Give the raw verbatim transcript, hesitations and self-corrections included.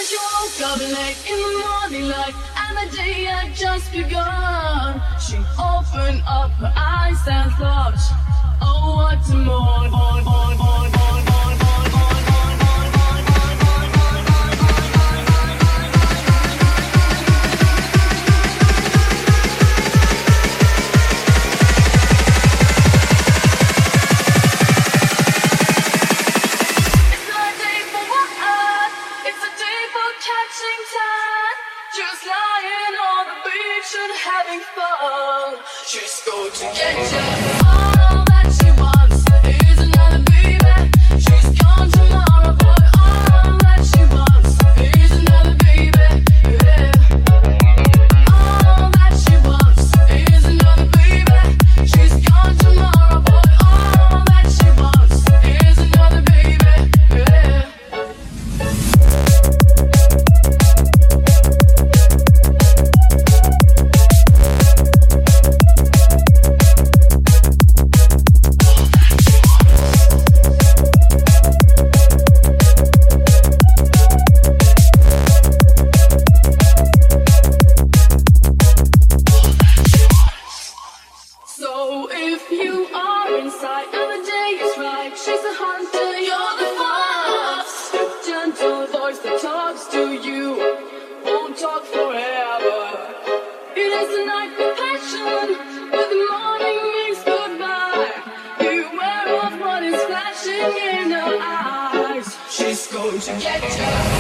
She woke up late in the morning light, and the day had just begun. She opened up her eyes and thought, oh, what a morning, morning, morning, morning, morning, morning, morning, morning, morning, morning, morning, morning, It's not a day for what? It's a day for catching time. Just lying on the beach and having fun. She's going to get you. All that she wants is another baby. She's gone tomorrow, but all that she wants is another baby. Yeah. All that she wants is another baby. She's gone tomorrow, but all that she wants is another baby. Yeah. So if you are inside and the day is right, she's the hunter, you're the fox. The gentle voice that talks to you won't talk forever. It is the night for passion, but the morning means goodbye. Beware of what is flashing in her eyes. She's going to get you.